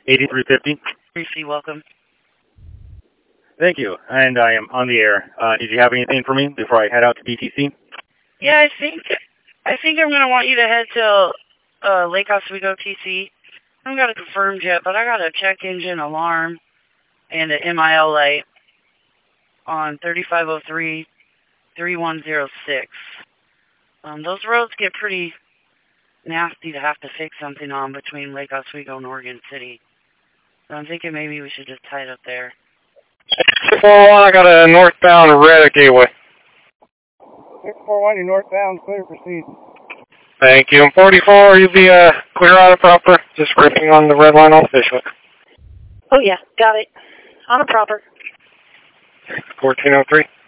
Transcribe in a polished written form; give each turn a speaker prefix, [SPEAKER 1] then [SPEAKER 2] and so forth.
[SPEAKER 1] 8350.
[SPEAKER 2] Briefly welcome.
[SPEAKER 1] Thank you, and I am on the air. Did you have anything for me before I head out to BTC?
[SPEAKER 2] Yeah, I think I'm gonna want you to head to Lake Oswego TC. I haven't got it confirmed yet, but I got a check engine alarm and an MIL light on 3503-3106. Those roads get pretty nasty to have to fix something on between Lake Oswego and Oregon City. So I'm thinking maybe we should just tie it up there.
[SPEAKER 3] 641, I got a northbound red at Gateway.
[SPEAKER 4] 641, you're northbound, clear to proceed.
[SPEAKER 3] Thank you. 44, you'll be clear on it proper. Just gripping on the red line on Fishhook.
[SPEAKER 5] Oh yeah, got it. On a proper.
[SPEAKER 3] 1403.